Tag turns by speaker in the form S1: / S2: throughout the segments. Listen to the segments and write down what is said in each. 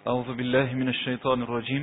S1: Euzu billahi mineşşeytanirracim.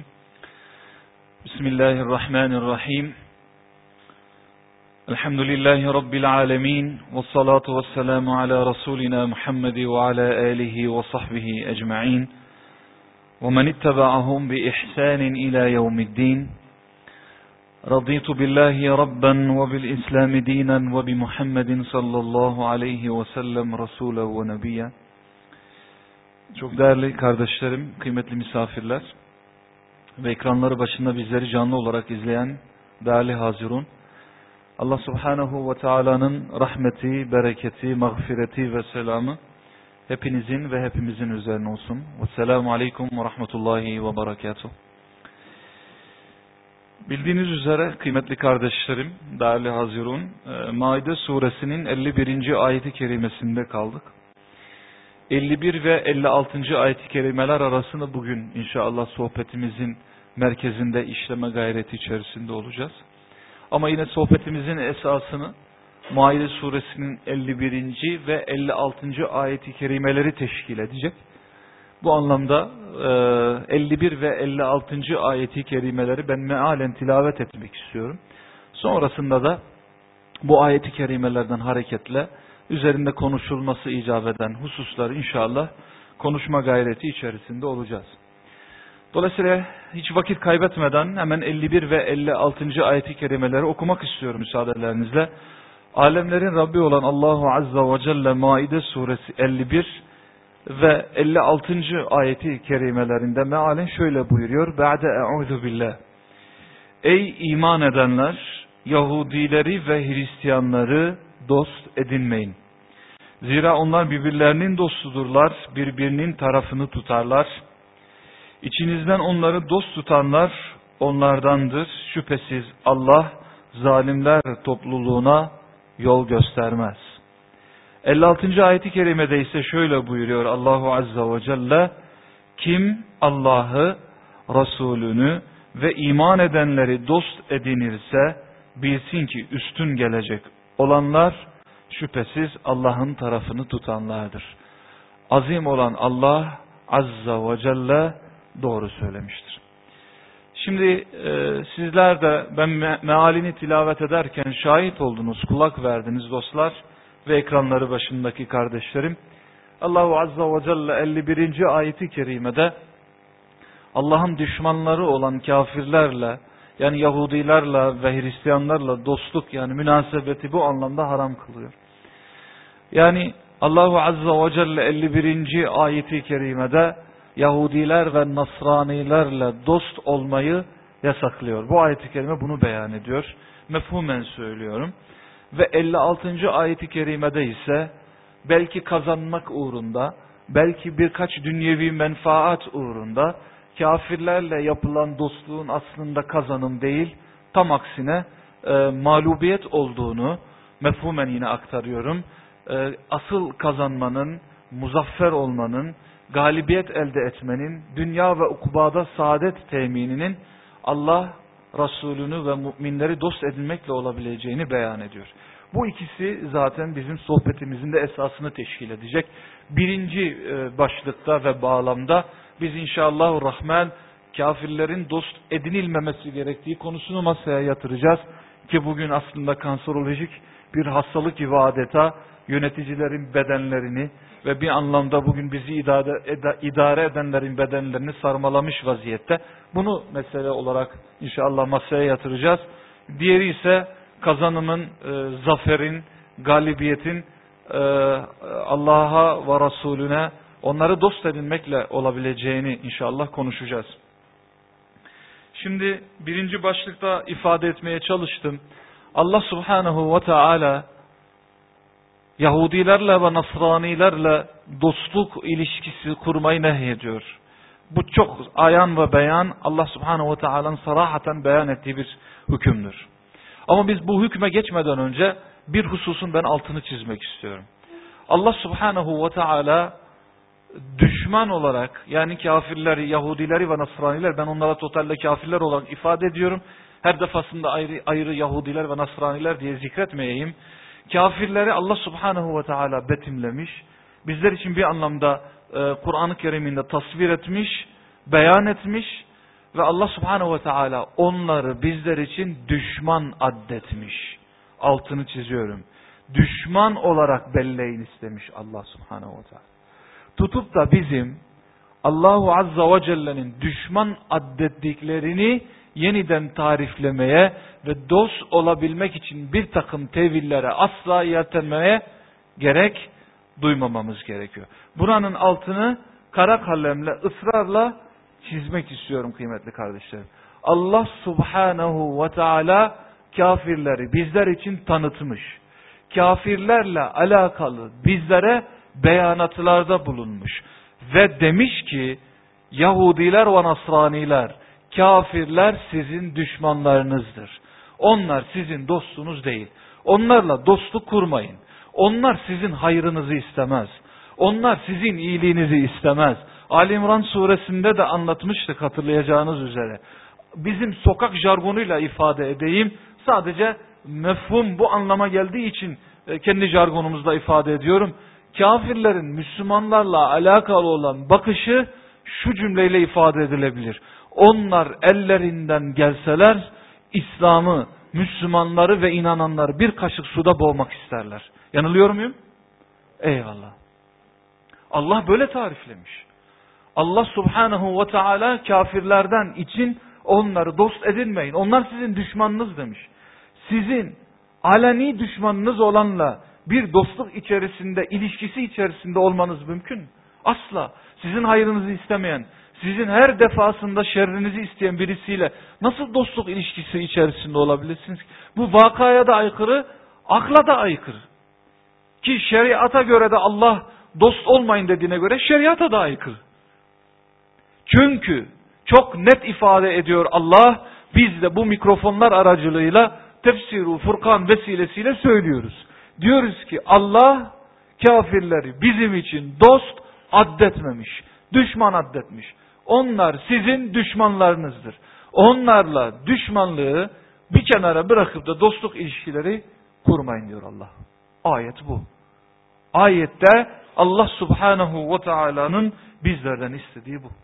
S1: Bismillahirrahmanirrahim. Elhamdülillahi rabbil alamin ve salatu vesselamu ala rasulina Muhammed ve ala alihi ve sahbihi ecmaîn. Ve men ittaba'ahum bi ihsanin ila yevmiddin. Raditu billahi rabben ve bil İslam dinen ve bi Muhammedin sallallahu aleyhi ve sellem Resulü ve nebiyyen. Çok değerli kardeşlerim, kıymetli misafirler ve ekranları başında bizleri canlı olarak izleyen değerli hazirun, Allah Subhanahu ve Taala'nın rahmeti, bereketi, mağfireti ve selamı hepinizin ve hepimizin üzerine olsun. Vesselamu aleyküm ve rahmetullahi ve berekatuhu. Bildiğiniz üzere kıymetli kardeşlerim, değerli hazirun, Maide suresinin 51. ayeti kerimesinde kaldık. 51 ve 56. ayet-i kerimeler arasında bugün inşallah sohbetimizin merkezinde işleme gayreti içerisinde olacağız. Ama yine sohbetimizin esasını Maide suresinin 51. ve 56. ayet-i kerimeleri teşkil edecek. Bu anlamda 51 ve 56. ayet-i kerimeleri ben mealen tilavet etmek istiyorum. Sonrasında da bu ayet-i kerimelerden hareketle üzerinde konuşulması icap eden hususları inşallah konuşma gayreti içerisinde olacağız. Dolayısıyla hiç vakit kaybetmeden hemen 51 ve 56. ayet-i kerimeleri okumak istiyorum müsaadelerinizle. Alemlerin Rabbi olan Allahu Azza ve Celle Maide suresi 51 ve 56. ayeti kerimelerinde mealen şöyle buyuruyor. Ba'de e'udhu billah. Ey iman edenler, Yahudileri ve Hristiyanları dost edinmeyin. Zira onlar birbirlerinin dostudurlar, birbirinin tarafını tutarlar. İçinizden onları dost tutanlar onlardandır. Şüphesiz Allah zalimler topluluğuna yol göstermez. 56. ayet-i kerimede ise şöyle buyuruyor Allahu Azza ve Celle: kim Allah'ı, Resulünü ve iman edenleri dost edinirse bilsin ki üstün gelecek olanlar şüphesiz Allah'ın tarafını tutanlardır. Azim olan Allah Azza ve Celle doğru söylemiştir. Şimdi sizler de ben mealini tilavet ederken şahit oldunuz, kulak verdiniz dostlar ve ekranları başındaki kardeşlerim. Allahu Azza ve Celle 51. ayeti kerimede Allah'ın düşmanları olan kafirlerle, yani Yahudilerle ve Hristiyanlarla dostluk, yani münasebeti bu anlamda haram kılıyor. Yani Allahu Azza ve Celle 51. ayeti kerimede Yahudiler ve Nasranilerle dost olmayı yasaklıyor. Bu ayet-i kerime bunu beyan ediyor. Mefhumen söylüyorum. Ve 56. ayet-i kerimede ise belki kazanmak uğrunda, belki birkaç dünyevi menfaat uğrunda kafirlerle yapılan dostluğun aslında kazanım değil, tam aksine mağlubiyet olduğunu mefhumen yine aktarıyorum. Asıl kazanmanın, muzaffer olmanın, galibiyet elde etmenin, dünya ve ukbada saadet temininin Allah, Resulünü ve müminleri dost edinmekle olabileceğini beyan ediyor. Bu ikisi zaten bizim sohbetimizin de esasını teşkil edecek. Birinci başlıkta ve bağlamda biz inşallahurrahman kafirlerin dost edinilmemesi gerektiği konusunu masaya yatıracağız. Ki bugün aslında kanserolojik bir hastalık gibi adeta yöneticilerin bedenlerini ve bir anlamda bugün bizi idare edenlerin bedenlerini sarmalamış vaziyette. Bunu mesele olarak inşallah masaya yatıracağız. Diğeri ise kazanımın, zaferin, galibiyetin Allah'a ve Resulüne onları dost edinmekle olabileceğini inşallah konuşacağız. Şimdi birinci başlıkta ifade etmeye çalıştım. Allah Subhanahu ve Teala Yahudilerle ve Nasranilerle dostluk ilişkisi kurmayı nehyediyor. Bu çok ayan ve beyan Allah Subhanahu ve Teala'nın sarahaten beyan ettiği bir hükümdür. Ama biz bu hükme geçmeden önce bir hususun ben altını çizmek istiyorum. Allah Subhanahu ve Teala düşman olarak, yani kafirleri, Yahudileri ve Nasraniler, ben onlara totalde kafirler olarak ifade ediyorum. Her defasında ayrı Yahudiler ve Nasraniler diye zikretmeyeyim. Kafirleri Allah Subhanahu ve Teala betimlemiş. Bizler için bir anlamda Kur'an-ı Kerim'inde tasvir etmiş beyan etmiş ve Allah Subhanahu ve Teala onları bizler için düşman addetmiş. Altını çiziyorum. Düşman olarak belleyin istemiş Allah Subhanahu ve Teala. Tutup da bizim Allahu Azza ve Celle'nin düşman addettiklerini yeniden tariflemeye ve dost olabilmek için bir takım tevillere asla yeltenmeye gerek duymamamız gerekiyor. Buranın altını kara kalemle, ısrarla çizmek istiyorum kıymetli kardeşlerim. Allah Subhanahu ve Teala kafirleri bizler için tanıtmış. Kafirlerle alakalı bizlere beyanatlarda bulunmuş. Ve demiş ki Yahudiler ve Nasraniler, kafirler sizin düşmanlarınızdır. Onlar sizin dostunuz değil. Onlarla dostluk kurmayın. Onlar sizin hayrınızı istemez. Onlar sizin iyiliğinizi istemez. Ali İmran suresinde de anlatmıştık hatırlayacağınız üzere. Bizim sokak jargonuyla ifade edeyim. Sadece mefhum bu anlama geldiği için kendi jargonumuzda ifade ediyorum. Kafirlerin Müslümanlarla alakalı olan bakışı şu cümleyle ifade edilebilir. Onlar ellerinden gelseler İslam'ı, Müslümanları ve inananları bir kaşık suda boğmak isterler. Yanılıyor muyum? Eyvallah. Allah böyle tariflemiş. Allah Subhanahu ve Teala kafirlerden için onları dost edinmeyin. Onlar sizin düşmanınız demiş. Sizin aleni düşmanınız olanla bir dostluk içerisinde, ilişkisi içerisinde olmanız mümkün mü? Asla. Sizin hayrınızı istemeyen, sizin her defasında şerrinizi isteyen birisiyle nasıl dostluk ilişkisi içerisinde olabilirsiniz? Bu vakaya da aykırı, akla da aykırı. Ki şeriata göre de Allah dost olmayın dediğine göre şeriata da aykırı. Çünkü çok net ifade ediyor Allah, biz de bu mikrofonlar aracılığıyla Tefsir-i Furkan vesilesiyle söylüyoruz. Diyoruz ki Allah kafirleri bizim için dost addetmemiş, düşman addetmiş. Onlar sizin düşmanlarınızdır. Onlarla düşmanlığı bir kenara bırakıp da dostluk ilişkileri kurmayın diyor Allah. Ayet bu. Ayette Allah Subhanahu ve Teala'nın bizlerden istediği bu.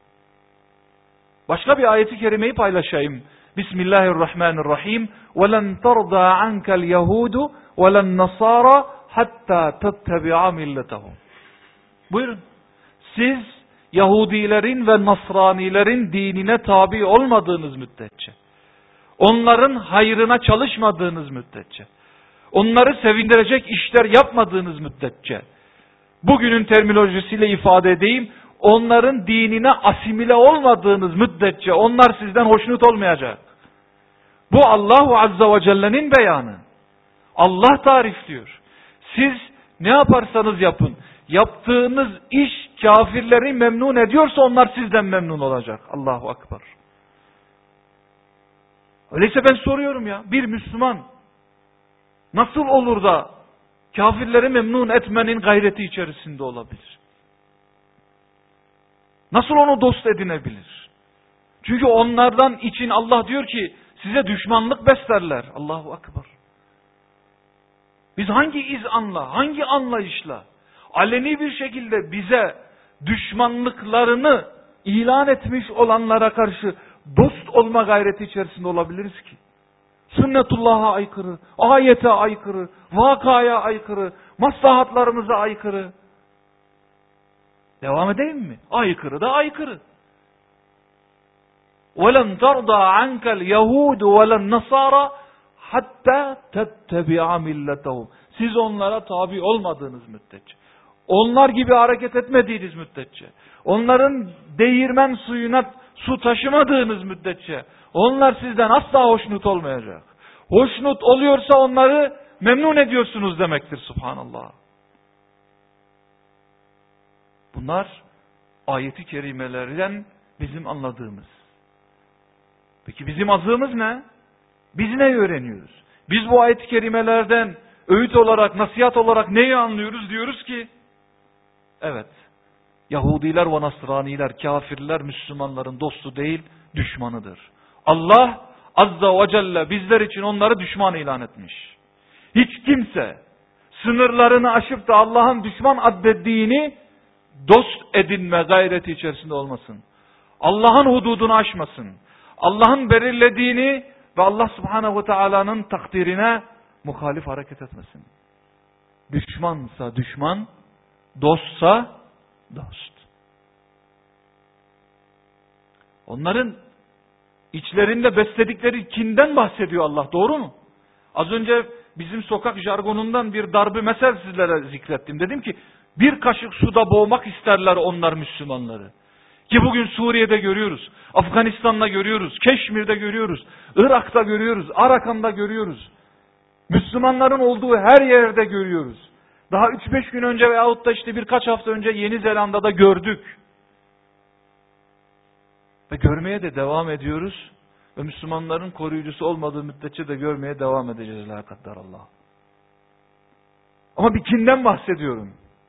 S1: Başka bir ayeti kerimeyi paylaşayım. Bismillahirrahmanirrahim. وَلَنْ تَرْضَى عَنْكَ الْيَهُودُ وَلَنْ نَصَارَى حَتَّى تَتَّبِعَ مِلَّتَهُمْ. Buyurun. Siz Yahudilerin ve Nasranilerin dinine tabi olmadığınız müddetçe, onların hayrına çalışmadığınız müddetçe, onları sevindirecek işler yapmadığınız müddetçe, bugünün terminolojisiyle ifade edeyim, onların dinine asimile olmadığınız müddetçe onlar sizden hoşnut olmayacak. Bu Allahu Azza ve Celle'nin beyanı. Allah tarifliyor. Siz ne yaparsanız yapın, yaptığınız iş kafirleri memnun ediyorsa onlar sizden memnun olacak. Allahu Ekber. Öyleyse ben soruyorum ya, bir Müslüman nasıl olur da kafirleri memnun etmenin gayreti içerisinde olabilir? Nasıl onu dost edinebilir? Çünkü onlardan için Allah diyor ki size düşmanlık beslerler. Allahu Ekber. Biz hangi izanla, hangi anlayışla aleni bir şekilde bize düşmanlıklarını ilan etmiş olanlara karşı dost olma gayreti içerisinde olabiliriz ki? Sünnetullah'a aykırı, ayete aykırı, vakaya aykırı, maslahatlarımıza aykırı. Devam edeyim mi? Aykırı da aykırı. وَلَنْ تَرْضَى عَنْكَ الْيَهُودُ وَلَنْ نَصَارَى حَتَّى تَتَّبِعَ مِلَّتَهُمْ. Siz onlara tabi olmadığınız müddetçe, onlar gibi hareket etmediğiniz müddetçe, onların değirmen suyuna su taşımadığınız müddetçe, onlar sizden asla hoşnut olmayacak. Hoşnut oluyorsa onları memnun ediyorsunuz demektir, subhanallah. Bunlar ayeti kerimelerden bizim anladığımız. Peki bizim azığımız ne? Biz ne öğreniyoruz? Biz bu ayet-i kerimelerden öğüt olarak, nasihat olarak neyi anlıyoruz? Diyoruz ki, evet, Yahudiler ve Nasraniler, kafirler Müslümanların dostu değil, düşmanıdır. Allah Azza ve Celle bizler için onları düşman ilan etmiş. Hiç kimse sınırlarını aşıp da Allah'ın düşman addettiğini dost edinme gayreti içerisinde olmasın. Allah'ın hududunu aşmasın. Allah'ın belirlediğini ve Allah Subhanahu ve Taala'nın takdirine muhalif hareket etmesin. Düşmansa düşman, dostsa dost. Onların içlerinde besledikleri kinden bahsediyor Allah, doğru mu? Az önce bizim sokak jargonundan bir darbe mesel sizlere zikrettim. Dedim ki bir kaşık suda boğmak isterler onlar Müslümanları. Ki bugün Suriye'de görüyoruz, Afganistan'da görüyoruz, Keşmir'de görüyoruz, Irak'ta görüyoruz, Arakan'da görüyoruz. Müslümanların olduğu her yerde görüyoruz. Daha 3-5 gün önce veyahut da işte birkaç hafta önce Yeni Zelanda'da gördük. Ve görmeye de devam ediyoruz. Ve Müslümanların koruyucusu olmadığı müddetçe de görmeye devam edeceğiz. La kaddarallah. Ama bir kinden bahsediyorum.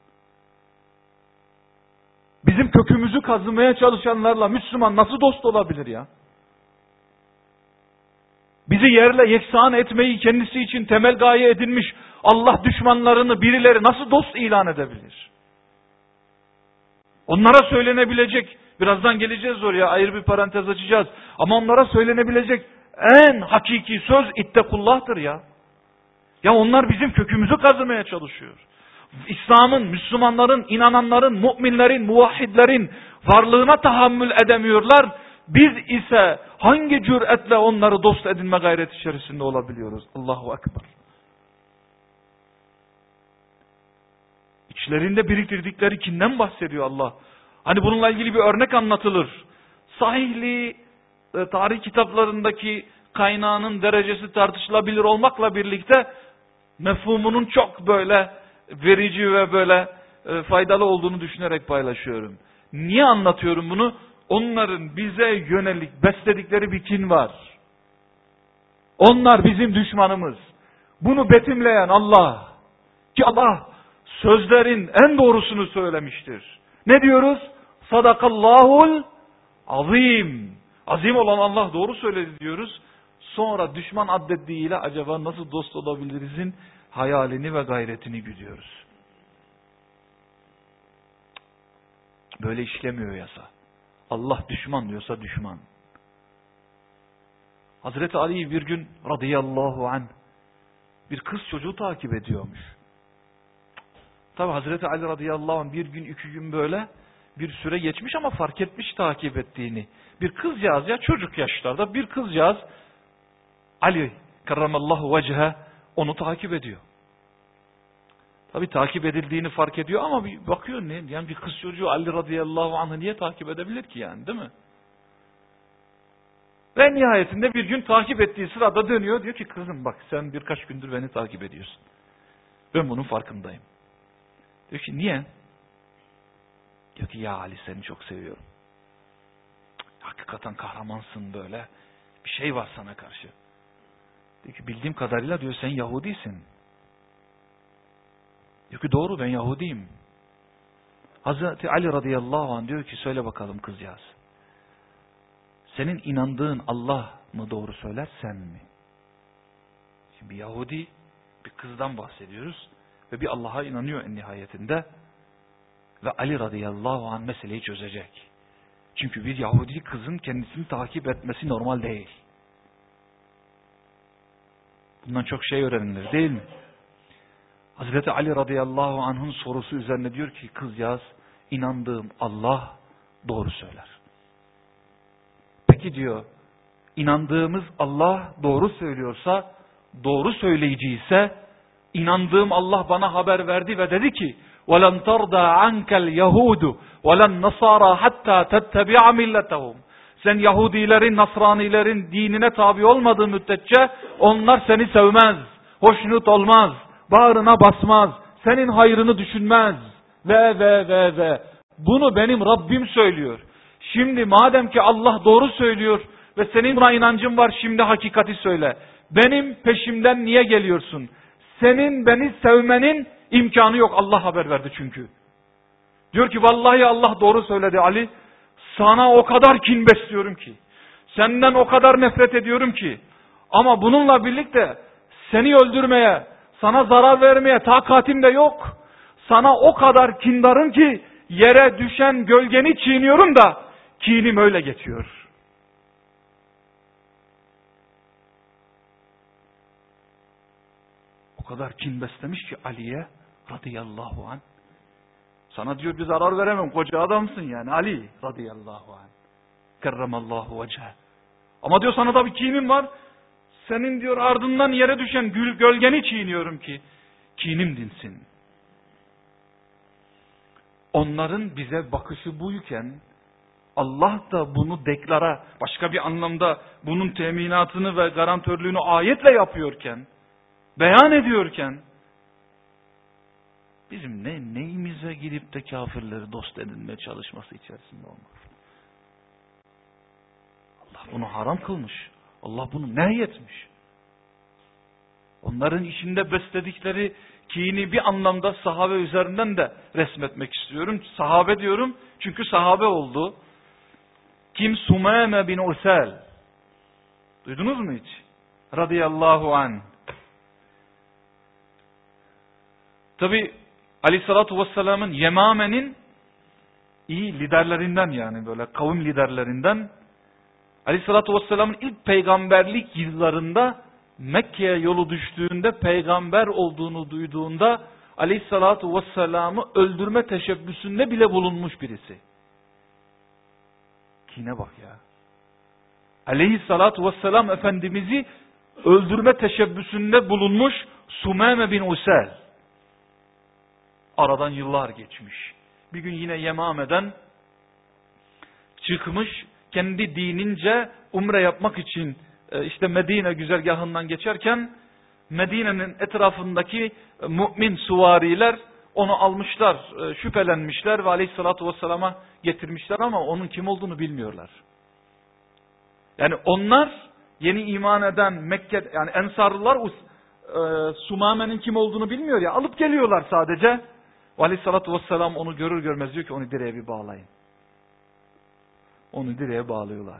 S1: Bizim kökümüzü kazımaya çalışanlarla Müslüman nasıl dost olabilir ya? Bizi yerle yeksan etmeyi kendisi için temel gaye edinmiş Allah düşmanlarını birileri nasıl dost ilan edebilir? Onlara söylenebilecek, birazdan geleceğiz oraya, ayrı bir parantez açacağız. Ama onlara söylenebilecek en hakiki söz ittekullah'tır ya. Ya onlar bizim kökümüzü kazımaya çalışıyor. İslam'ın, Müslümanların, inananların, müminlerin, muvahhidlerin varlığına tahammül edemiyorlar. Biz ise hangi cüretle onları dost edinme gayreti içerisinde olabiliyoruz? Allahu Ekber. İçlerinde biriktirdikleri kinden bahsediyor Allah. Hani bununla ilgili bir örnek anlatılır. Sahihli tarih kitaplarındaki kaynağının derecesi tartışılabilir olmakla birlikte mefhumunun çok böyle verici ve böyle faydalı olduğunu düşünerek paylaşıyorum. Niye anlatıyorum bunu? Onların bize yönelik besledikleri bir kin var. Onlar bizim düşmanımız. Bunu betimleyen Allah. Ki Allah sözlerin en doğrusunu söylemiştir. Ne diyoruz? Sadakallahul azim. Azim olan Allah doğru söyledi diyoruz. Sonra düşman addettiğiyle acaba nasıl dost olabilirizin hayalini ve gayretini güdüyoruz. Böyle işlemiyor yasa. Allah düşman diyorsa düşman. Hazreti Ali bir gün radıyallahu anh bir kız çocuğu takip ediyormuş. Tabi Hazreti Ali radıyallahu anh bir gün 2 gün böyle bir süre geçmiş ama fark etmiş takip ettiğini. Bir kızcağız ya çocuk yaşlarda bir kızcağız Ali kerramallahu vecehe onu takip ediyor. Tabi takip edildiğini fark ediyor ama bir bakıyor ne? Yani bir kız çocuğu Ali radıyallahu anh'ı niye takip edebilir ki yani, değil mi? Ve nihayetinde bir gün takip ettiği sırada dönüyor diyor ki kızım bak sen birkaç gündür beni takip ediyorsun. Ben bunun farkındayım. Diyor ki niye? Diyor ki ya Ali seni çok seviyorum. Hakikaten kahramansın böyle. Bir şey var sana karşı. Diyor ki bildiğim kadarıyla diyor sen Yahudisin. Diyor ki doğru ben Yahudiyim. Hazreti Ali radıyallahu anh diyor ki söyle bakalım kızcağız. Senin inandığın Allah mı doğru söyler sen mi? Şimdi bir Yahudi bir kızdan bahsediyoruz. Ve bir Allah'a inanıyor en nihayetinde. Ve Ali radıyallahu anh meseleyi çözecek. Çünkü bir Yahudi kızın kendisini takip etmesi normal değil. Bundan çok şey öğrenilir değil mi? Hazreti Ali radıyallahu anh'ın sorusu üzerine diyor ki kızcağız inandığım Allah doğru söyler. Peki diyor inandığımız Allah doğru söylüyorsa, doğru söyleyici ise inandığım Allah bana haber verdi ve dedi ki وَلَنْ تَرْضَى عَنْكَ الْيَهُودُ وَلَنْ نَصَارَى حَتَّى تَتَّبِعَ مِلَّتَهُمْ. Sen Yahudilerin, Nasranilerin dinine tabi olmadığı müddetçe onlar seni sevmez, hoşnut olmaz, bağrına basmaz, senin hayrını düşünmez ve. Bunu benim Rabbim söylüyor. Şimdi madem ki Allah doğru söylüyor ve senin buna inancın var şimdi hakikati söyle. Benim peşimden niye geliyorsun? Senin beni sevmenin imkanı yok. Allah haber verdi çünkü. Diyor ki vallahi Allah doğru söyledi Ali. Sana o kadar kin besliyorum ki. Senden o kadar nefret ediyorum ki. Ama bununla birlikte seni öldürmeye, sana zarar vermeye takatim de yok. Sana o kadar kindarım ki yere düşen gölgeni çiğniyorum da Kinim öyle geçiyor. O kadar kin beslemiş ki Ali'ye radıyallahu anh. Sana diyor bir zarar veremem, koca adamsın yani Ali radıyallahu anh. Kerremallahu veceh. Ama diyor sana da bir kinim var. Senin diyor ardından yere düşen gölgeni çiğniyorum ki kinim dinsin. Onların bize bakışı buyken Allah da bunu deklara, başka bir anlamda bunun teminatını ve garantörlüğünü ayetle yapıyorken, beyan ediyorken, bizim neyimize gidip de kafirleri dost edinmeye çalışması içerisinde olmak. Allah bunu haram kılmış. Allah bunu nehyetmiş. Onların içinde besledikleri kini bir anlamda sahabe üzerinden de resmetmek istiyorum. Sahabe diyorum çünkü sahabe oldu. Kim? Sumame bin Usal. Duydunuz mu hiç? Radıyallahu anh. Tabi Aleyhissalatu vesselamın Yemame'nin iyi liderlerinden, yani böyle kavim liderlerinden. Aleyhissalatu vesselamın ilk peygamberlik yıllarında Mekke'ye yolu düştüğünde, peygamber olduğunu duyduğunda Aleyhissalatu vesselam'ı öldürme teşebbüsünde bile bulunmuş birisi. Kine bak ya. Aleyhissalatu vesselam Efendimiz'i öldürme teşebbüsünde bulunmuş Sumame bin Usal. Aradan yıllar geçmiş. Bir gün yine Yemame'den çıkmış, kendi dinince umre yapmak için işte Medine güzergahından geçerken Medine'nin etrafındaki mümin süvariler onu almışlar, şüphelenmişler ve Aleyhissalatu vesselama getirmişler ama onun kim olduğunu bilmiyorlar. Yani onlar yeni iman eden Mekke, yani Ensarlılar Sumame'nin kim olduğunu bilmiyor ya, alıp geliyorlar sadece. Aleyhissalatu vesselam onu görür görmez diyor ki onu direğe bir bağlayın. Onu direğe bağlıyorlar.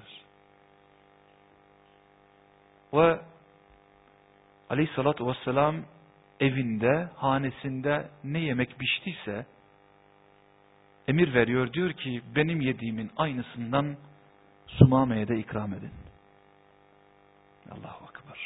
S1: Ve Aleyhissalatu vesselam evinde, hanesinde ne yemek piştiyse emir veriyor, diyor ki benim yediğimin aynısından Sumame'ye de ikram edin. Allahu Ekber.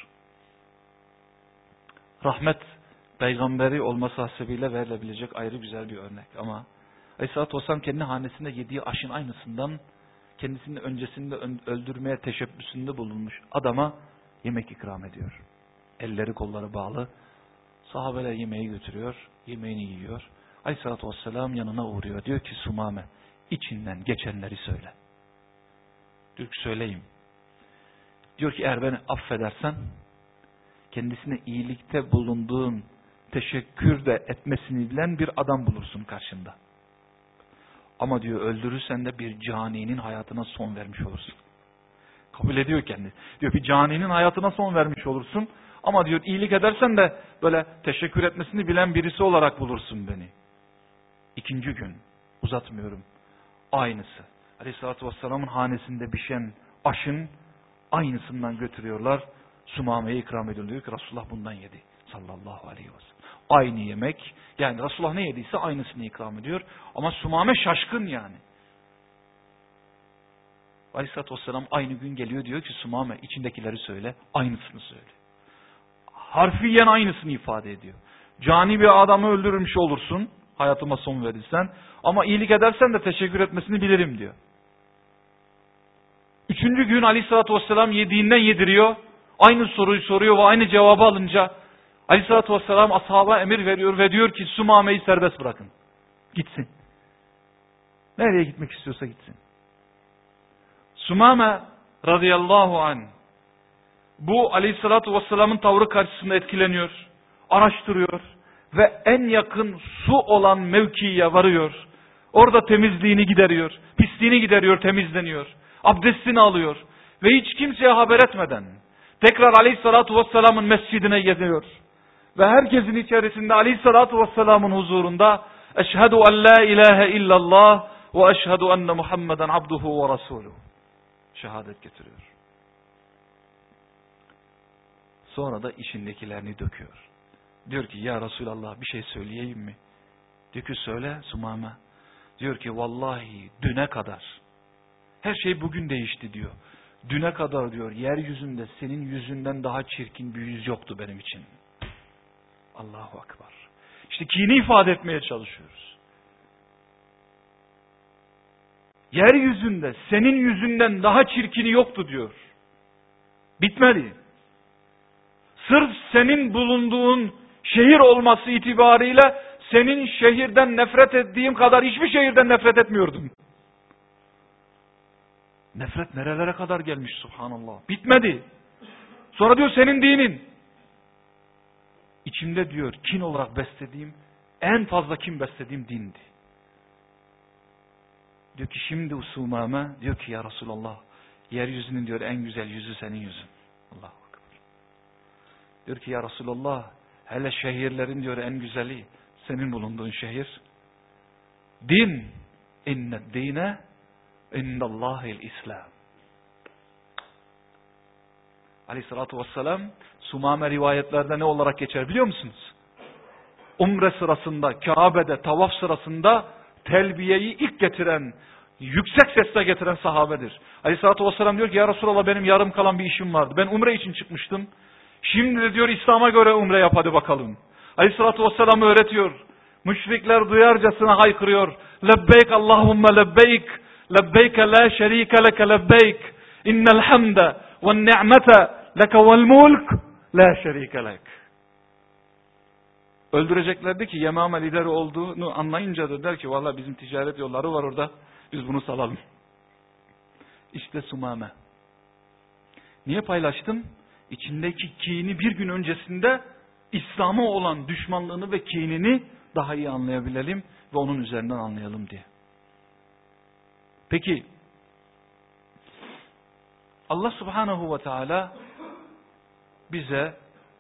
S1: Rahmet peygamberi olması hasebiyle verilebilecek ayrı güzel bir örnek ama Aleyhissalatu vesselam kendi hanesinde yediği aşın aynısından kendisini öncesinde öldürmeye teşebbüsünde bulunmuş adama yemek ikram ediyor. Elleri kolları bağlı. Sahabeler yemeği götürüyor. Yemeğini yiyor. Aleyhissalatu vesselam yanına uğruyor. Diyor ki Sumame, içinden geçenleri söyle. Diyor ki söyleyeyim. Diyor ki eğer beni affedersen kendisine iyilikte bulunduğun, teşekkür de etmesini bilen bir adam bulursun karşında. Ama diyor öldürürsen de bir caninin hayatına son vermiş olursun. Kabul ediyor kendisi. Diyor bir caninin hayatına son vermiş olursun. Ama diyor iyilik edersen de böyle teşekkür etmesini bilen birisi olarak bulursun beni. İkinci gün, uzatmıyorum, aynısı. Aleyhissalatu vesselamın hanesinde pişen aşın aynısından götürüyorlar. Sumame'ye ikram ediyor. Diyor ki Resulullah bundan yedi. Sallallahu aleyhi ve sellem. Aynı yemek. Yani Resulullah ne yediyse aynısını ikram ediyor. Ama Sumame şaşkın yani. Aleyhissalatu vesselam aynı gün geliyor, diyor ki Sumame içindekileri söyle. Aynısını söyle. Harfiyen aynısını ifade ediyor. Cani bir adamı öldürmüş olursun. Hayatıma son verirsen. Ama iyilik edersen de teşekkür etmesini bilirim diyor. Üçüncü gün Aleyhissalatu vesselam yediğinden yediriyor. Aynı soruyu soruyor ve aynı cevabı alınca Aleyhissalatu vesselam ashaba emir veriyor ve diyor ki Sumame'yi serbest bırakın. Gitsin. Nereye gitmek istiyorsa gitsin. Sumame radıyallahu anh bu Aleyhissalatu vesselamın tavrı karşısında etkileniyor. Araştırıyor ve en yakın su olan mevkiye varıyor. Orada temizliğini gideriyor. Pisliğini gideriyor, temizleniyor. Abdestini alıyor. Ve hiç kimseye haber etmeden tekrar Aleyhissalatu vesselamın mescidine geliyor. Ve herkesin içerisinde Aleyhissalatu vesselamın huzurunda Eşhedü en la ilahe illallah ve eşhedü enne Muhammeden abduhu ve rasuluhu. Şehadet getiriyor. Sonra da içindekilerini döküyor. Diyor ki ya Resulallah bir şey söyleyeyim mi? Diyor ki söyle Sumame. Diyor ki vallahi düne kadar Her şey bugün değişti diyor. Düne kadar diyor yeryüzünde senin yüzünden daha çirkin bir yüz yoktu benim için. Allahu Ekber. İşte kini ifade etmeye çalışıyoruz. Yeryüzünde senin yüzünden daha çirkini yoktu diyor. Bitmedi. Sırf senin bulunduğun şehir olması itibariyle senin şehirden nefret ettiğim kadar hiçbir şehirden nefret etmiyordum. Nefret nerelere kadar gelmiş subhanallah. Bitmedi. Sonra diyor senin dinin. İçimde diyor kin olarak beslediğim, en fazla kin beslediğim dindi. Diyor ki şimdi Usumame diyor ki ya Resulallah yeryüzünün diyor en güzel yüzü senin yüzün. Allahu Ekber. Diyor ki ya Resulallah hele şehirlerin diyor en güzeli senin bulunduğun şehir. Din inned dine indallahil İslam. Aleyhissalatu vesselam Sumame rivayetlerde ne olarak geçer biliyor musunuz? Umre sırasında, Kabe'de tavaf sırasında telbiyeyi ilk getiren, yüksek sesle getiren sahabedir. Aleyhissalatu vesselam diyor ki ya Resulallah benim yarım kalan bir işim vardı. Ben umre için çıkmıştım. Şimdi de diyor İslam'a göre umre yap hadi bakalım. Aleyhissalatu vesselam öğretiyor. Müşrikler duyarcasına haykırıyor. Lebbeyk Allahümme lebbeyk. Lebbeyke la şerike leke lebbeyk. İnnel hamde ve ni'mete leke vel mulk la şerike lek. Öldüreceklerdi ki Yemame lideri olduğunu anlayınca da der ki vallahi bizim ticaret yolları var orada. Biz bunu salalım. İşte Sumame. Niye paylaştım? İçindeki kini bir gün öncesinde İslam'a olan düşmanlığını ve kinini daha iyi anlayabilelim ve onun üzerinden anlayalım diye. Peki Allah Subhanahu ve Teala bize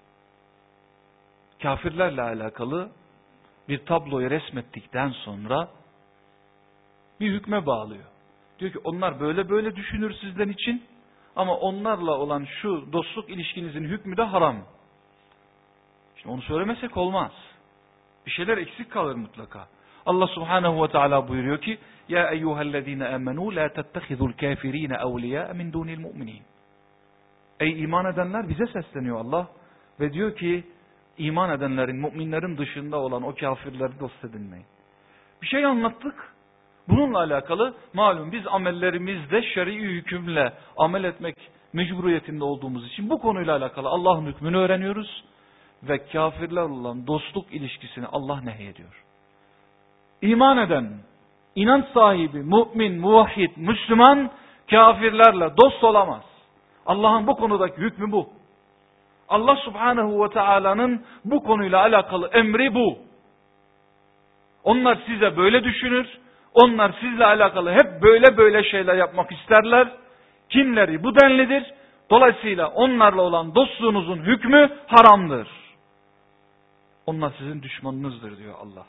S1: kafirlerle alakalı bir tabloyu resmettikten sonra bir hükme bağlıyor. Diyor ki onlar böyle böyle düşünür sizden için ama onlarla olan şu dostluk ilişkinizin hükmü de haram. Şimdi onu söylemesek olmaz. Bir şeyler eksik kalır mutlaka. Allah Subhanahu ve Teala buyuruyor ki ya eyyuhellezine amenu la tettehizul kafirine evliya min dunil mu'minin. Ey iman edenler bize sesleniyor Allah ve diyor ki iman edenlerin, müminlerin dışında olan o kafirleri dost edinmeyin. Bir şey anlattık. Bununla alakalı malum biz amellerimizde şer'i hükümle amel etmek mecburiyetinde olduğumuz için bu konuyla alakalı Allah'ın hükmünü öğreniyoruz ve kafirler olan dostluk ilişkisini Allah nehyediyor. İman eden, inanç sahibi, mümin, muvahhid, Müslüman kafirlerle dost olamaz. Allah'ın bu konudaki hükmü bu. Allah Subhanahu ve Teala'nın bu konuyla alakalı emri bu. Onlar size böyle düşünür. Onlar sizle alakalı hep böyle şeyler yapmak isterler. Kimleri bu denlidir. Dolayısıyla onlarla olan dostluğunuzun hükmü haramdır. Onlar sizin düşmanınızdır diyor Allah.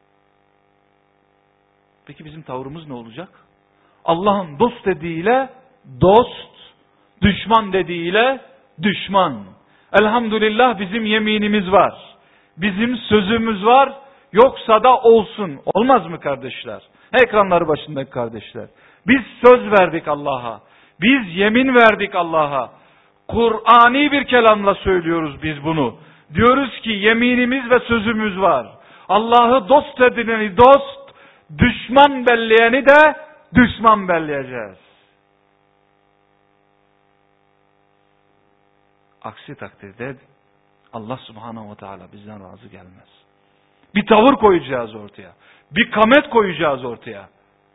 S1: Peki bizim tavrımız ne olacak? Allah'ın dost dediğiyle dost, düşman dediğiyle düşman. Elhamdülillah bizim yeminimiz var. Bizim sözümüz var. Yoksa da olsun. Olmaz mı kardeşler? Ekranları başındaki kardeşler. Biz söz verdik Allah'a. Biz yemin verdik Allah'a. Kur'ani bir kelamla söylüyoruz biz bunu. Diyoruz ki yeminimiz ve sözümüz var. Allah'ı dost edineni dost, düşman belleyeni de düşman belleyeceğiz. Aksi takdirde Allah Subhanahu ve Teala bizden razı gelmez. Bir tavır koyacağız ortaya. Bir kamet koyacağız ortaya.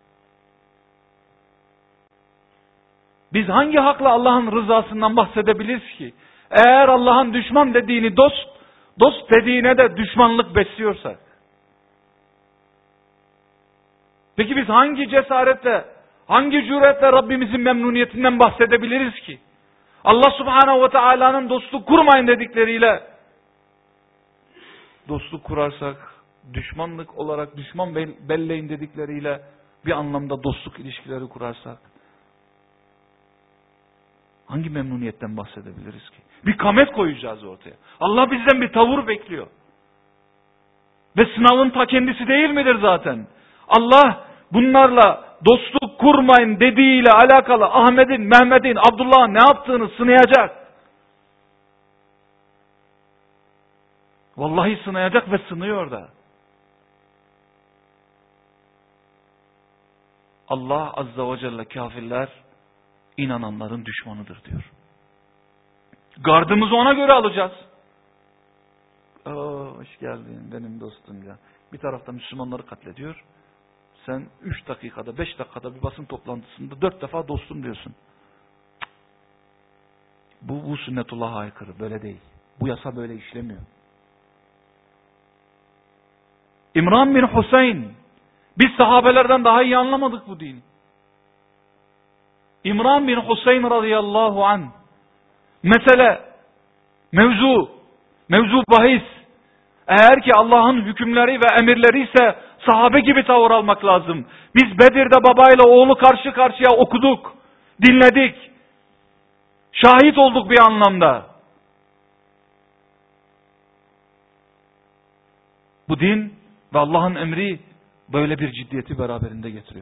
S1: Biz hangi hakla Allah'ın rızasından bahsedebiliriz ki? Eğer Allah'ın düşman dediğini dost, dost dediğine de düşmanlık besliyorsak. Peki biz hangi cesaretle, hangi cüretle Rabbimizin memnuniyetinden bahsedebiliriz ki? Allah Subhanahu ve Teala'nın dostluk kurmayın dedikleriyle dostluk kurarsak, düşmanlık olarak düşman belleyin dedikleriyle bir anlamda dostluk ilişkileri kurarsak hangi memnuniyetten bahsedebiliriz ki? Bir kamet koyacağız ortaya. Allah bizden bir tavır bekliyor. Ve sınavın ta kendisi değil midir zaten? Allah bunlarla dostluk kurmayın dediğiyle alakalı Ahmet'in, Mehmet'in, Abdullah'ın ne yaptığını sınayacak. Vallahi sınayacak ve sınıyor da. Allah Azza ve Celle kafirler inananların düşmanıdır diyor. Gardımızı ona göre alacağız. Hoş geldin benim dostum ya. Bir tarafta Müslümanları katlediyor. Sen 3 dakikada, 5 dakikada bir basın toplantısında 4 defa dostum diyorsun. Bu sünnetullah'a aykırı. Böyle değil. Bu yasa böyle işlemiyor. İmran bin Hüseyin. Biz sahabelerden daha iyi anlamadık bu dini. İmran bin Hüseyin radıyallahu anh. Mesele, mevzu bahis. Eğer ki Allah'ın hükümleri ve emirleri ise sahabe gibi tavır almak lazım. Biz Bedir'de babayla oğlu karşı karşıya okuduk, dinledik. Şahit olduk bir anlamda. Bu din ve Allah'ın emri böyle bir ciddiyeti beraberinde getiriyor.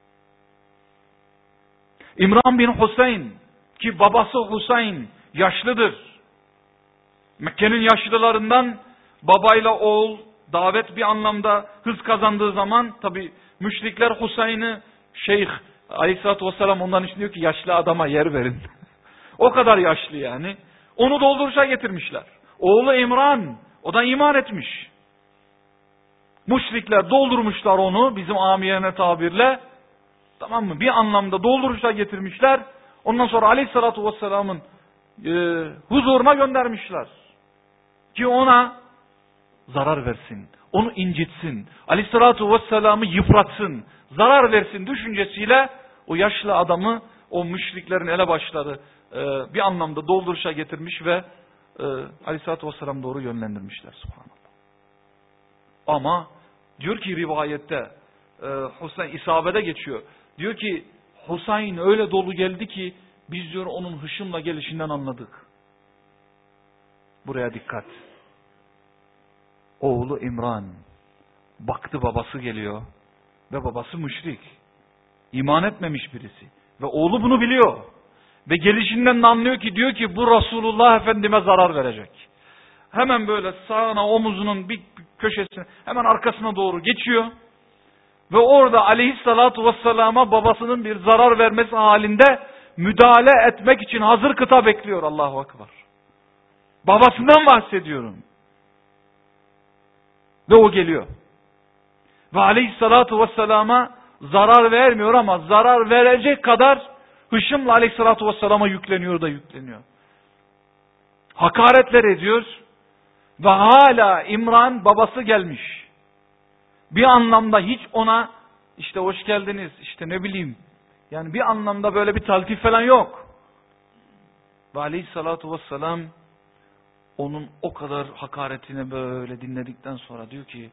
S1: İmran bin Hüseyin ki babası Hüseyin yaşlıdır. Mekke'nin yaşlılarından babayla oğul davet bir anlamda hız kazandığı zaman tabi müşrikler Hüseyin'i Şeyh Aleyhisselatü Vesselam ondan için diyor ki yaşlı adama yer verin. O kadar yaşlı yani. Onu dolduruşa getirmişler. Oğlu İmran o da iman etmiş. Müşrikler doldurmuşlar onu bizim amiyane tabirle. Tamam mı? Bir anlamda dolduruşa getirmişler. Ondan sonra Aleyhisselatü Vesselam'ın huzuruna göndermişler. Ki ona zarar versin. Onu incitsin. Aleyhisselatü Vesselam'ı yıpratsın. Zarar versin düşüncesiyle o yaşlı adamı o müşriklerin elebaşları bir anlamda dolduruşa getirmiş ve Aleyhisselatü Vesselam doğru yönlendirmişler. Subhanallah. Ama diyor ki rivayette Hüseyin isabede geçiyor. Diyor ki Hüseyin öyle dolu geldi ki biz diyor onun hışımla gelişinden anladık. Buraya dikkat. Oğlu İmran baktı babası geliyor ve babası müşrik. İman etmemiş birisi. Ve oğlu bunu biliyor. Ve gelişinden de anlıyor ki diyor ki bu Resulullah Efendime zarar verecek. Hemen böyle sağına omuzunun bir köşesine hemen arkasına doğru geçiyor. Ve orada Aleyhissalatu Vesselam'a babasının bir zarar vermesi halinde müdahale etmek için hazır kıta bekliyor. Allahu Ekber. Babasından bahsediyorum. Ve o geliyor. Ve Aleyhissalatu Vesselam'a zarar vermiyor ama zarar verecek kadar hışımla Aleyhissalatu Vesselam'a yükleniyor. Hakaretler ediyor. Ve hala İmran babası gelmiş. Bir anlamda hiç ona işte hoş geldiniz işte ne bileyim. Yani bir anlamda böyle bir taltif falan yok. Ve Aleyhissalatu Vesselam onun o kadar hakaretini böyle dinledikten sonra diyor ki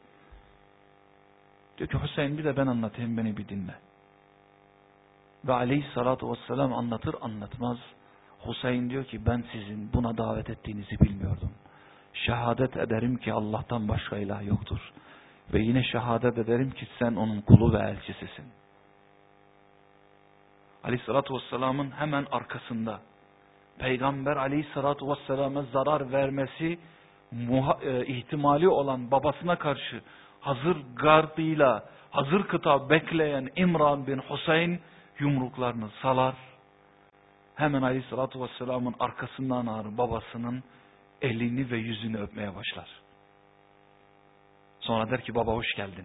S1: Hüseyin bir de ben anlatayım beni bir dinle. Ve Aleyhissalatu Vesselam anlatır anlatmaz Hüseyin diyor ki ben sizin buna davet ettiğinizi bilmiyordum. Şehadet ederim ki Allah'tan başka ilah yoktur. Ve yine şehadet ederim ki sen onun kulu ve elçisisin. Aleyhissalatu Vesselam'ın hemen arkasında Peygamber Aleyhissalatu Vesselam'a zarar vermesi ihtimali olan babasına karşı hazır gardıyla, hazır kıta bekleyen İmran bin Hüseyin yumruklarını salar. Hemen Aleyhissalatu Vesselam'ın arkasından ağır babasının elini ve yüzünü öpmeye başlar. Sonra der ki baba hoş geldin.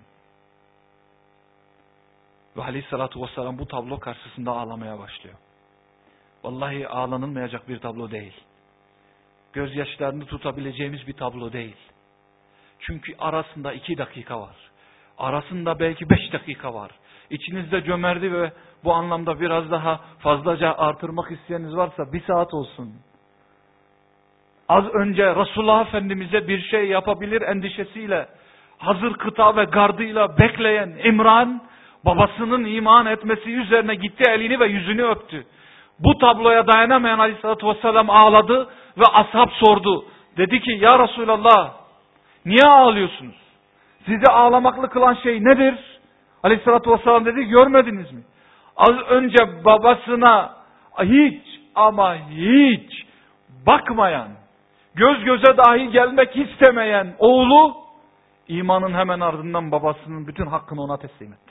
S1: Ve Aleyhissalatu Vesselam bu tablo karşısında ağlamaya başlıyor. Vallahi ağlanılmayacak bir tablo değil. Gözyaşlarını tutabileceğimiz bir tablo değil. Çünkü arasında 2 dakika var. Arasında belki 5 dakika var. İçinizde cömerti ve bu anlamda biraz daha fazlaca artırmak isteyeniniz varsa 1 saat olsun. Az önce Resulullah Efendimiz'e bir şey yapabilir endişesiyle hazır kıta ve gardıyla bekleyen İmran babasının iman etmesi üzerine gitti elini ve yüzünü öptü. Bu tabloya dayanamayan Aleyhisselatü Vesselam ağladı ve ashab sordu. Dedi ki ya Resulallah niye ağlıyorsunuz? Sizi ağlamaklı kılan şey nedir? Aleyhissalatü vesselam dedi, görmediniz mi? Az önce babasına hiç ama hiç bakmayan, göz göze dahi gelmek istemeyen oğlu, imanın hemen ardından babasının bütün hakkını ona teslim etti.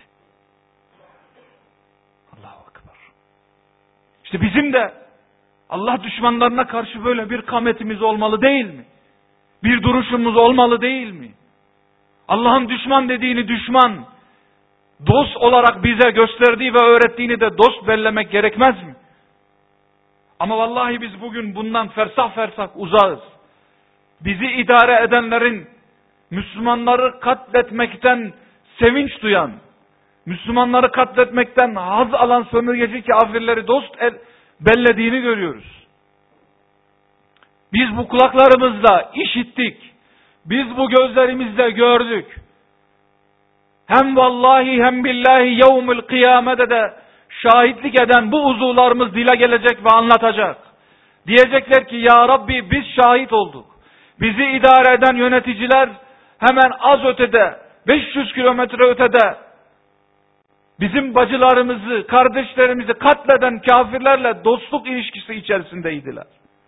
S1: Allahu Ekber. İşte bizim de Allah düşmanlarına karşı böyle bir kametimiz olmalı değil mi? Bir duruşumuz olmalı değil mi? Allah'ın düşman dediğini düşman, dost olarak bize gösterdiği ve öğrettiğini de dost bellemek gerekmez mi? Ama vallahi biz bugün bundan fersah fersah uzağız. Bizi idare edenlerin Müslümanları katletmekten sevinç duyan, Müslümanları katletmekten haz alan sömürgeci kafirleri dost bellediğini görüyoruz. Biz bu kulaklarımızla işittik. Biz bu gözlerimizle gördük. Hem vallahi hem billahi yevmül kıyamede de şahitlik eden bu uzuvlarımız dile gelecek ve anlatacak. Diyecekler ki ya Rabbi biz şahit olduk. Bizi idare eden yöneticiler hemen az ötede, 500 kilometre ötede bizim bacılarımızı, kardeşlerimizi katleden kafirlerle dostluk ilişkisi içerisindeydiler.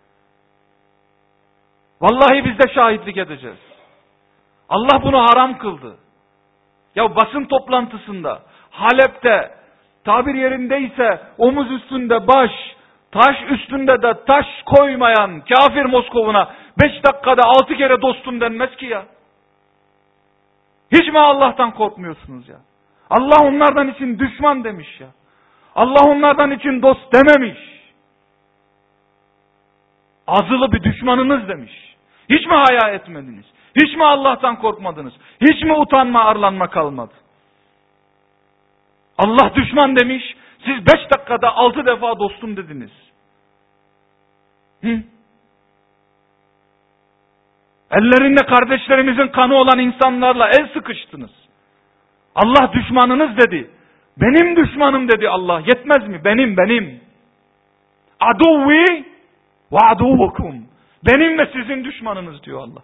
S1: Vallahi biz de şahitlik edeceğiz. Allah bunu haram kıldı. Ya basın toplantısında, Halep'te, tabir yerindeyse omuz üstünde baş, taş üstünde de taş koymayan kafir Moskov'una 5 dakikada 6 kere dostum denmez ki ya. Hiç mi Allah'tan korkmuyorsunuz ya? Allah onlardan için düşman demiş ya. Allah onlardan için dost dememiş. Azılı bir düşmanınız demiş. Hiç mi haya etmediniz? Hiç mi Allah'tan korkmadınız? Hiç mi utanma, arlanma kalmadı? Allah düşman demiş, siz 5 dakikada 6 defa dostum dediniz. Ellerinde kardeşlerimizin kanı olan insanlarla el sıkıştınız. Allah düşmanınız dedi. Benim düşmanım dedi Allah. Yetmez mi? Benim. Aduvvi ve aduvukum. Benim ve sizin düşmanınız diyor Allah.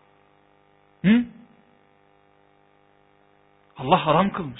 S1: Allah haram kılmış.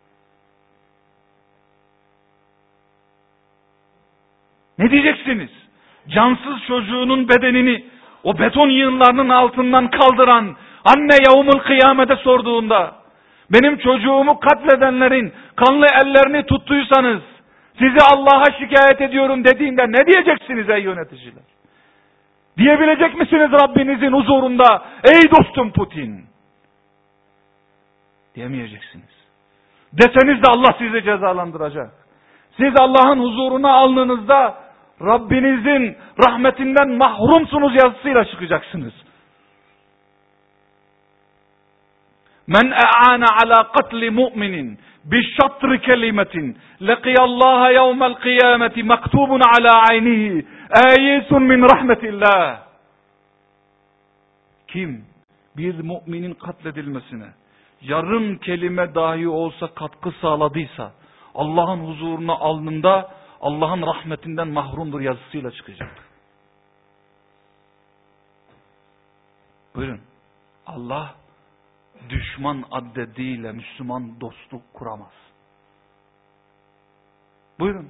S1: Ne diyeceksiniz? Cansız çocuğunun bedenini o beton yığınlarının altından kaldıran anne yevmül kıyamete sorduğunda benim çocuğumu katledenlerin kanlı ellerini tuttuysanız sizi Allah'a şikayet ediyorum dediğinde ne diyeceksiniz ey yöneticiler? Diyebilecek misiniz Rabbinizin huzurunda ey dostum Putin? Diyemeyeceksiniz. Deseniz de Allah sizi cezalandıracak. Siz Allah'ın huzuruna alnınızda Rabbinizin rahmetinden mahrumsunuz yazısıyla çıkacaksınız. Men e'ana ala katli mu'minin bi'şatri kelimetin leqiyallaha yevmel kıyameti maktubun ala aynihi ayesun min rahmetillah. Kim bir müminin katledilmesine yarım kelime dahi olsa katkı sağladıysa Allah'ın huzuruna alnında Allah'ın rahmetinden mahrumdur yazısıyla çıkacak. Buyurun. Allah düşman addediyle Müslüman dostluk kuramaz. Buyurun.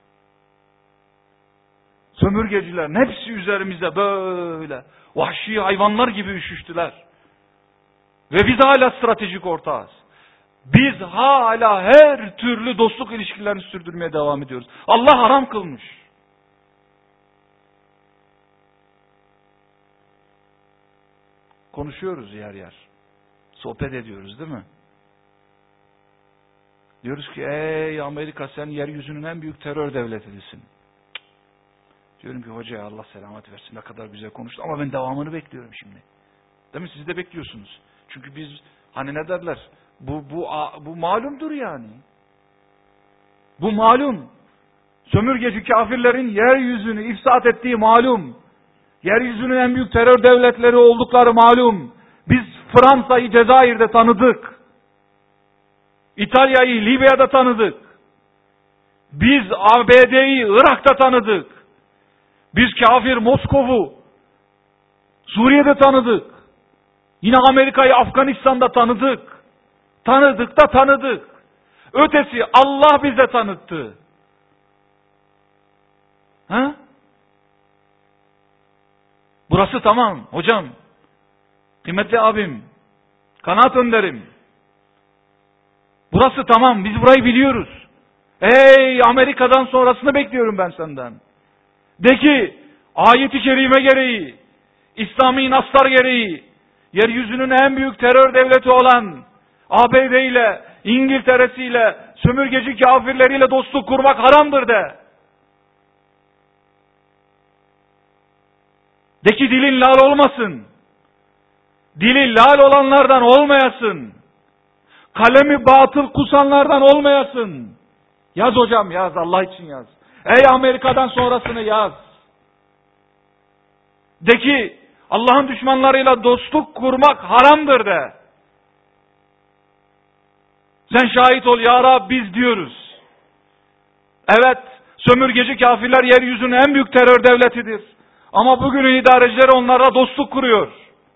S1: Sömürgecilerin hepsi üzerimize böyle vahşi hayvanlar gibi üşüştüler. Ve biz hala stratejik ortağız. Biz hala her türlü dostluk ilişkilerini sürdürmeye devam ediyoruz. Allah haram kılmış. Konuşuyoruz yer yer. Sohbet ediyoruz değil mi? Diyoruz ki ey Amerika sen yeryüzünün en büyük terör devletisin. Diyorum ki hocaya Allah selamet versin ne kadar güzel konuştu ama ben devamını bekliyorum şimdi. Değil mi? Siz de bekliyorsunuz. Çünkü biz hani ne derler? Bu malumdur yani. Bu malum. Sömürgeci kafirlerin yeryüzünü ifsad ettiği malum. Yeryüzünün en büyük terör devletleri oldukları malum. Biz Fransa'yı Cezayir'de tanıdık. İtalya'yı Libya'da tanıdık. Biz ABD'yi Irak'ta tanıdık. Biz kafir Moskov'u Suriye'de tanıdık. Yine Amerika'yı Afganistan'da tanıdık. Tanıdık da tanıdık. Ötesi Allah bize tanıttı. Ha? Burası tamam hocam. Kıymetli abim. Kanaat önderim. Burası tamam. Biz burayı biliyoruz. Ey Amerika'dan sonrasını bekliyorum ben senden. De ki ayet-i kerime gereği, İslami naslar gereği, yeryüzünün en büyük terör devleti olan ABD ile, İngiltere'siyle, sömürgeci kafirleriyle dostluk kurmak haramdır de. De ki dilin lal olmasın. Dili lal olanlardan olmayasın. Kalemi batıl kusanlardan olmayasın. Yaz hocam yaz, Allah için yaz. Ey Amerika'dan sonrasını yaz. De ki Allah'ın düşmanlarıyla dostluk kurmak haramdır de. Sen şahit ol ya Rab, biz diyoruz. Evet, sömürgeci kafirler yeryüzünün en büyük terör devletidir. Ama bugünün idarecileri onlarla dostluk kuruyor.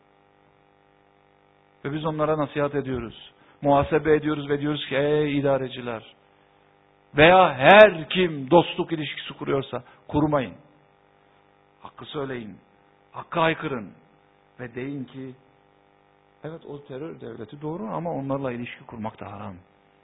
S1: Ve biz onlara nasihat ediyoruz. Muhasebe ediyoruz ve diyoruz ki ey idareciler veya her kim dostluk ilişkisi kuruyorsa kurmayın. Hakkı söyleyin. Hakkı haykırın. Ve deyin ki evet o terör devleti doğru ama onlarla ilişki kurmak da haram.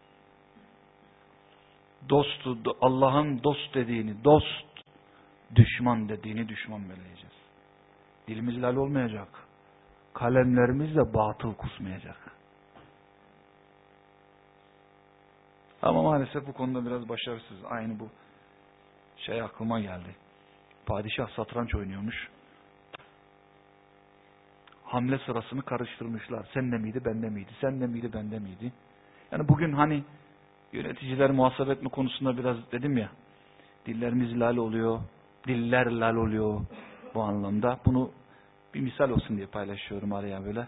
S1: Dostu, Allah'ın dost dediğini dost, düşman dediğini düşman belirleyeceğiz. Dilimiz lal olmayacak. Kalemlerimiz de batıl kusmayacak. Ama maalesef bu konuda biraz başarısız. Aynı bu şey aklıma geldi. Padişah satranç oynuyormuş. Hamle sırasını karıştırmışlar. Sende miydi, bende miydi? Sende miydi, bende miydi? Yani bugün hani yöneticiler muhasebe etme konusunda biraz dedim ya, dillerimiz lal oluyor, diller lal oluyor bu anlamda. Bunu bir misal olsun diye paylaşıyorum araya böyle.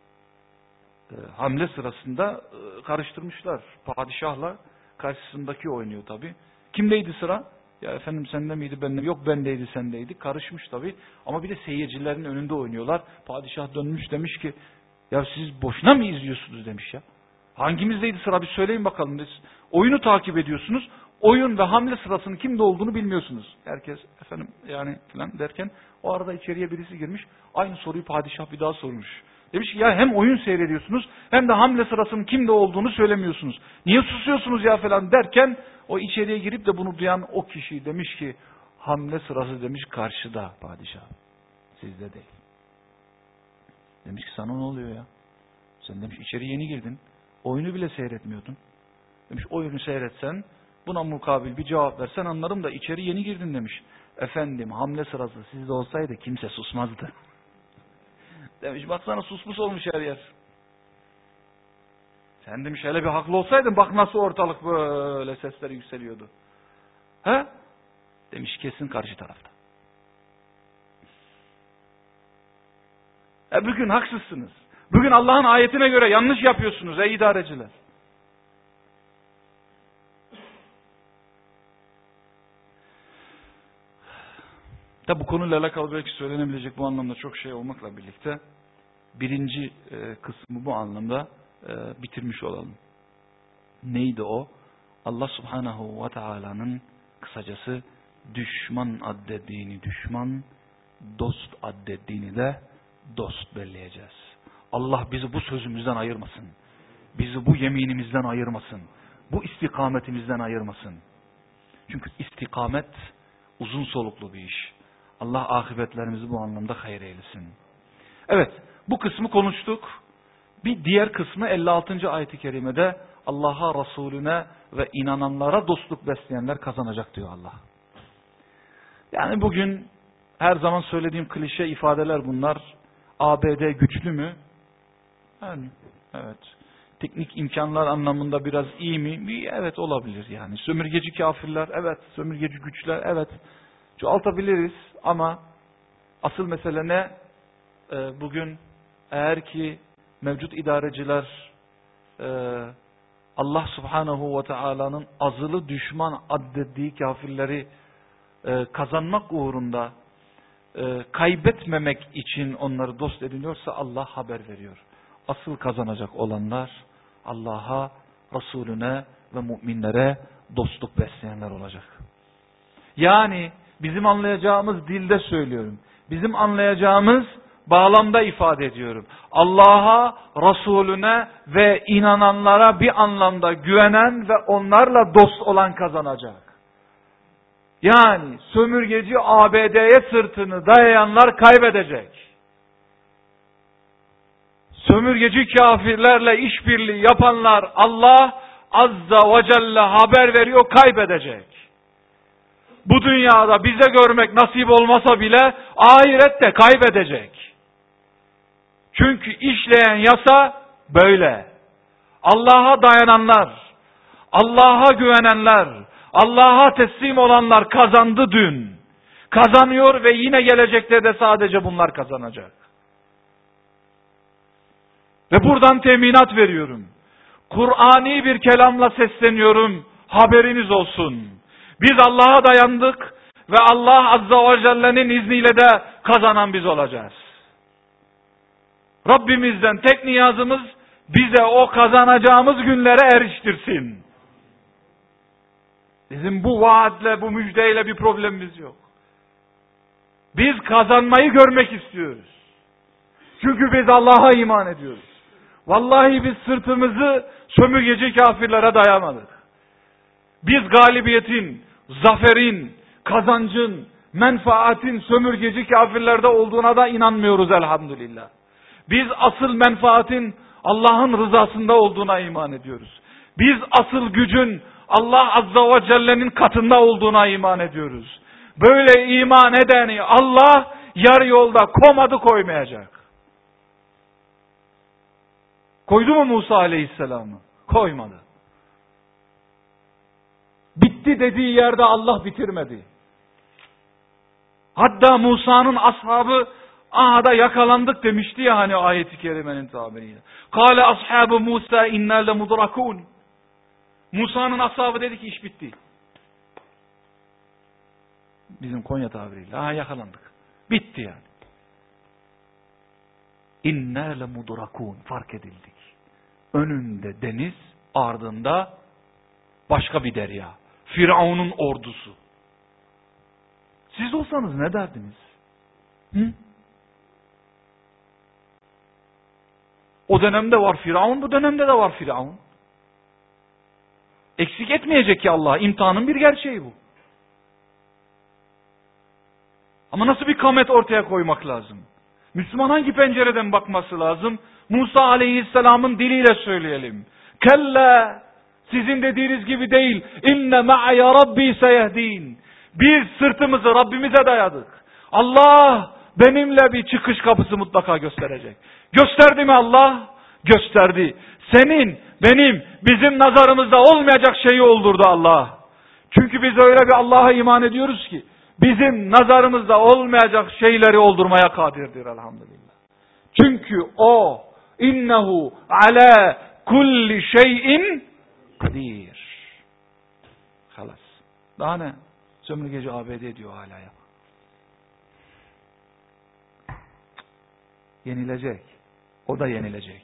S1: Hamle sırasında karıştırmışlar. Padişahla karşısındaki oynuyor tabi. Kimdeydi sıra? Ya efendim sende miydi, bende mi? Yok bendeydi, sendeydi. Karışmış tabi. Ama bir de seyircilerin önünde oynuyorlar. Padişah dönmüş demiş ki ya siz boşuna mı izliyorsunuz demiş ya. Hangimizdeydi sıra bir söyleyin bakalım. Oyunu takip ediyorsunuz. Oyun ve hamle sırasının kimde olduğunu bilmiyorsunuz. Herkes efendim yani falan derken o arada içeriye birisi girmiş. Aynı soruyu padişah bir daha sormuş. Demiş ki ya hem oyun seyrediyorsunuz hem de hamle sırasının kimde olduğunu söylemiyorsunuz. Niye susuyorsunuz ya falan derken o içeriye girip de bunu duyan o kişi demiş ki hamle sırası demiş karşıda padişah. Sizde değil. Demiş ki sana ne oluyor ya? Sen demiş içeri yeni girdin. Oyunu bile seyretmiyordun. Demiş oyunu seyretsen buna mukabil bir cevap versen anlarım da içeri yeni girdin demiş. Efendim hamle sırası sizde olsaydı kimse susmazdı. Demiş baksana susmuş olmuş her yer. Sen demiş hele bir haklı olsaydın bak nasıl ortalık böyle sesler yükseliyordu. He? Demiş kesin karşı tarafta. Bugün haksızsınız. Bugün Allah'ın ayetine göre yanlış yapıyorsunuz ey idareciler. Tabi bu konuyla alakalı belki söylenebilecek bu anlamda çok şey olmakla birlikte birinci kısmı bu anlamda bitirmiş olalım. Neydi o? Allah Subhanahu ve Taala'nın kısacası düşman addettiğini düşman, dost addettiğini de dost belleyeceğiz. Allah bizi bu sözümüzden ayırmasın. Bizi bu yeminimizden ayırmasın. Bu istikametimizden ayırmasın. Çünkü istikamet uzun soluklu bir iş. Allah akıbetlerimizi bu anlamda hayır eylesin. Evet, bu kısmı konuştuk. Bir diğer kısmı 56. ayet-i kerimede Allah'a, Resulüne ve inananlara dostluk besleyenler kazanacak diyor Allah. Yani bugün her zaman söylediğim klişe ifadeler bunlar. ABD güçlü mü? Yani, evet. Teknik imkanlar anlamında biraz iyi mi? Evet olabilir yani. Sömürgeci kafirler, evet. Sömürgeci güçler, evet. Çoğaltabiliriz ama asıl mesele ne? Bugün eğer ki mevcut idareciler Allah Subhanahu ve Taala'nın azılı düşman addettiği kafirleri kazanmak uğrunda kaybetmemek için onları dost ediniyorsa Allah haber veriyor. Asıl kazanacak olanlar Allah'a, Resulüne ve müminlere dostluk besleyenler olacak. Yani bizim anlayacağımız dilde söylüyorum. Bizim anlayacağımız bağlamda ifade ediyorum. Allah'a, Resulüne ve inananlara bir anlamda güvenen ve onlarla dost olan kazanacak. Yani sömürgeci ABD'ye sırtını dayayanlar kaybedecek. Sömürgeci kafirlerle işbirliği yapanlar Allah Azza ve Celle haber veriyor kaybedecek. Bu dünyada bize görmek nasip olmasa bile ahirette kaybedecek. Çünkü işleyen yasa böyle. Allah'a dayananlar, Allah'a güvenenler, Allah'a teslim olanlar kazandı dün. Kazanıyor ve yine gelecekte de sadece bunlar kazanacak. Ve buradan teminat veriyorum. Kur'ani bir kelamla sesleniyorum. Haberiniz olsun. Biz Allah'a dayandık ve Allah Azza ve Celle'nin izniyle de kazanan biz olacağız. Rabbimizden tek niyazımız bize o kazanacağımız günlere eriştirsin. Bizim bu vaatle, bu müjdeyle bir problemimiz yok. Biz kazanmayı görmek istiyoruz. Çünkü biz Allah'a iman ediyoruz. Vallahi biz sırtımızı sömürgeci kafirlere dayamadık. Biz galibiyetin, zaferin, kazancın, menfaatin sömürgeci kafirlerde olduğuna da inanmıyoruz elhamdülillah. Biz asıl menfaatin Allah'ın rızasında olduğuna iman ediyoruz. Biz asıl gücün Allah Azza ve Celle'nin katında olduğuna iman ediyoruz. Böyle iman edeni Allah yarı yolda komadı koymayacak. Koydu mu Musa Aleyhisselam'ı? Koymadı. Bitti dediği yerde Allah bitirmedi. Hatta Musa'nın ashabı ahada yakalandık demişti ya hani ayet-i kerimenin tabiriyle. Kâle ashabu Musa inna lemudrakûn. Musa'nın ashabı dedi ki iş bitti. Bizim Konya tabiriyle. Yakalandık. Bitti yani. İnna lemudrakûn. Fark edildik. Önünde deniz, ardında başka bir derya. Firavun'un ordusu. Siz olsanız ne derdiniz? Hı? O dönemde var Firavun, bu dönemde de var Firavun. Eksik etmeyecek ki Allah. İmtihanın bir gerçeği bu. Ama nasıl bir kamet ortaya koymak lazım? Müslüman hangi pencereden bakması lazım? Musa Aleyhisselam'ın diliyle söyleyelim. Kella, sizin dediğiniz gibi değil. İnne ma'ya rabbi seyehdin. Biz sırtımızı Rabbimize dayadık. Allah benimle bir çıkış kapısı mutlaka gösterecek. Gösterdi mi Allah? Gösterdi. Senin, benim, bizim nazarımızda olmayacak şeyi oldurdu Allah. Çünkü biz öyle bir Allah'a iman ediyoruz ki bizim nazarımızda olmayacak şeyleri oldurmaya kadirdir elhamdülillah. Çünkü o innehu ala kulli şeyin kadir. Halas. Daha ne? Sömürgeci ABD diyor hala ya. Yenilecek. O da yenilecek.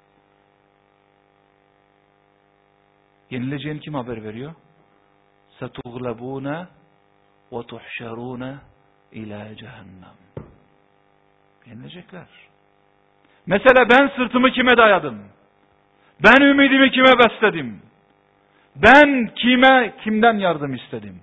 S1: Yenileceğini kim haber veriyor? Setughlebûne ve tuhşerûne ilâ cehennem. Yenilecekler. Mesela ben sırtımı kime dayadım? Ben ümidimi kime besledim? Ben kimden yardım istedim?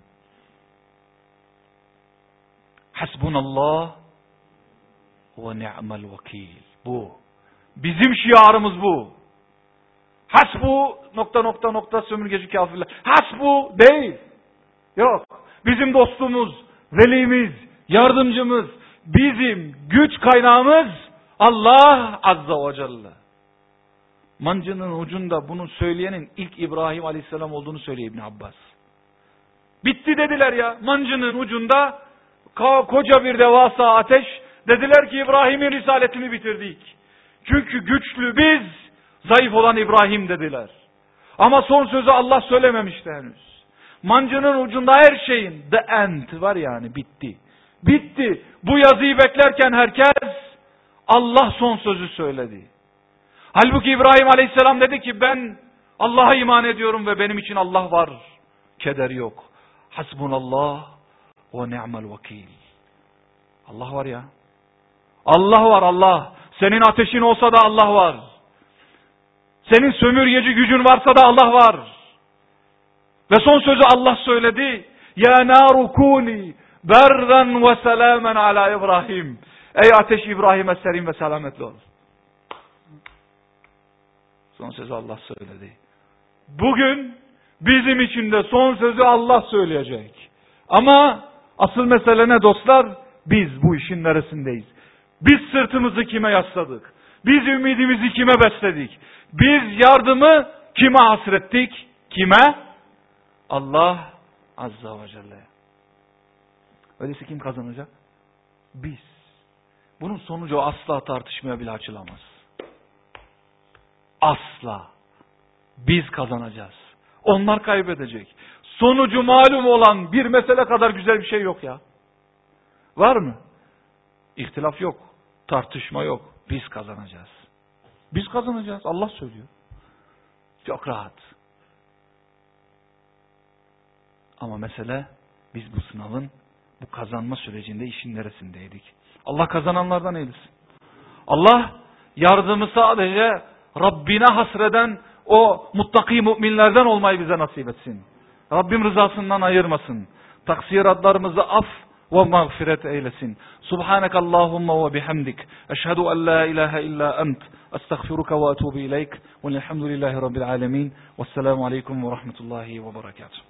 S1: Hasbunallah ve ni'mel vekil. Bu. Bizim şiarımız bu. Hasbu ... sömürgeci kafirler. Hasbu değil. Yok. Bizim dostumuz, velimiz, yardımcımız, bizim güç kaynağımız Allah Azza ve Celle. Mancının ucunda bunu söyleyenin ilk İbrahim Aleyhisselam olduğunu söylüyor İbn Abbas. Bitti dediler ya. Mancının ucunda koca bir devasa ateş. Dediler ki İbrahim'in risaletini bitirdik. Çünkü güçlü biz, zayıf olan İbrahim dediler. Ama son sözü Allah söylememişti henüz. Mancının ucunda her şeyin the end var yani bitti. Bitti. Bu yazıyı beklerken herkes Allah son sözü söyledi. Halbuki İbrahim Aleyhisselam dedi ki ben Allah'a iman ediyorum ve benim için Allah var. Keder yok. Hasbunallah ve ni'mel vekil. Allah var ya. Allah var, Allah. Senin ateşin olsa da Allah var. Senin sömürgeci gücün varsa da Allah var. Ve son sözü Allah söyledi. Ya naru kuni berden ve selamen ala İbrahim. Ey ateş, İbrahim'e serin ve selametli ol. Son sözü Allah söyledi. Bugün bizim için de son sözü Allah söyleyecek. Ama asıl mesele ne dostlar? Biz bu işin neresindeyiz? Biz sırtımızı kime yasladık? Biz ümidimizi kime besledik? Biz yardımı kime hasrettik? Kime? Allah Azza ve Celle. Öyleyse kim kazanacak? Biz. Bunun sonucu asla tartışmaya bile açılamaz. Asla. Biz kazanacağız. Onlar kaybedecek. Sonucu malum olan bir mesele kadar güzel bir şey yok ya. Var mı? İhtilaf yok. Tartışma yok. Biz kazanacağız. Biz kazanacağız. Allah söylüyor. Çok rahat. Ama mesele biz bu sınavın, bu kazanma sürecinde işin neresindeydik? Allah kazananlardan eylesin. Allah yardımı sadece Rabbine hasreden o muttaki müminlerden olmayı bize nasip etsin. Rabbim rızasından ayırmasın. Taksiratlarımızı af ve mağfiret eylesin. Subhanakallahumma ve bihamdik. Eşhedü en la ilahe illa ent. Estağfiruka ve etubu ileyk. Velhamdülillahi Rabbil alemin. Vesselamu aleyküm ve rahmetullahi ve berekatuhu.